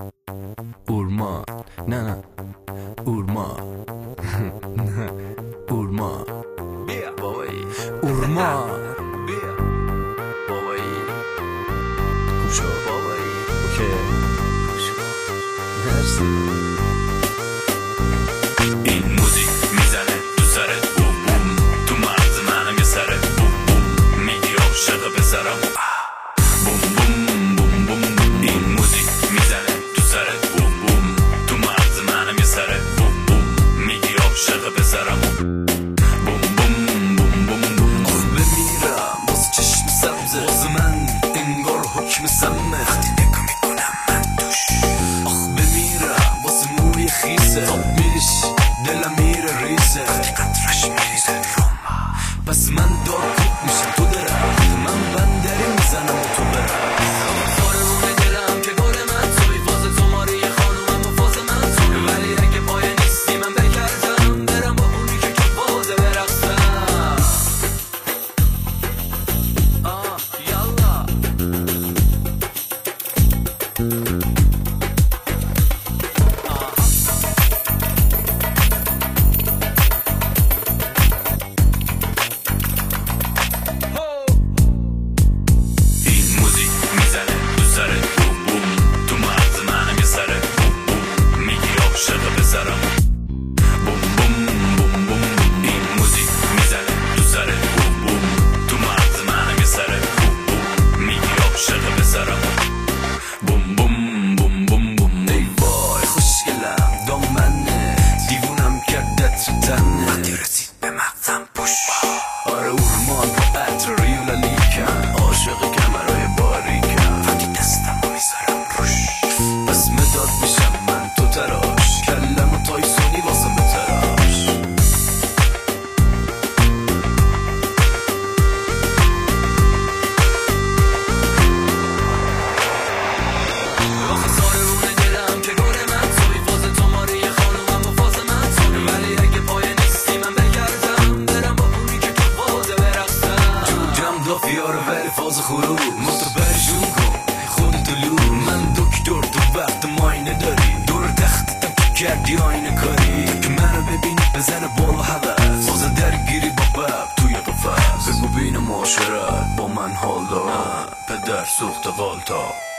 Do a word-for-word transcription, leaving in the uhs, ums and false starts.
اورمان نه نه اورمان نه اورمان بیا بابایی اورمان بیا بابایی خوشو بابایی اوکی مرسی. این موزیک میزنه تو سرت بوم بوم، تو مغز منم یه سره بوم بوم، میگی عاشق پسرم بوم بوم بوم بوم بوم. این موزیک میزنه تو سرت بوم بوم، تو مغز منم یه سره بوم بوم، میگی عاشق پسرم بوم بوم بوم بوم بوم. آخ بمیرم واسه چشم سبزه، واسه من انگار حکم سمه، وقتی نگاه میکنم من توش. آخ بمیرم واسه موی خیسه، خواب میریش دلم میره ریزه، وقتی قطرش میریزه روما. پس من دار کود میشم تو درخت، من بندری میزنم و تو برم. فارمون دلم که گل من توی، فاز تو ماری خانومم و فاز من توی، ولی اگه پای نیستی من بگردم برم با اونی که که بازه برقصم. آه یالا این موزیک میزنه تو سرت بوم بوم، تو مغز منم یه سره بوم بوم، میگی عاشق پسرم بوم بوم بوم بوم بوم. این موزیک میزنه تو سرت بوم بوم، تو مغز منم یه سره بوم بوم، میگی عاشق پسرم بوم بوم بوم بوم بوم. ای وای خوشگلم دامنه، دیوونم کردت رو تنه، وقتی رسید به مغزم پوش. آره اورمان با عطر ریولا لیکم، عاشق کمرهای باریکم، وقتی دستم رو میذارم روش. پس مداد میشم من تو تراش، کلم و تایسونی واسم بتراش. آخه سارمون دلم که گل من توی، فاز تو ماری خانومم و فاز من توی، ولی اگه پای نیستی من بگردم برم با اونی که تو بازه برقصم. جوجم دافیاره ولی فاز خروج، موتور برشون کن خودتو لو. من دکتر تو وقت ماینه داری، دور تختتم که کردی آینه کاری، که منو ببینی بزنه بالا هوس، فاز درگیری با بب توی قفس. بگو بین معاشرت با من حال دارم، پدر سوخت غالتا.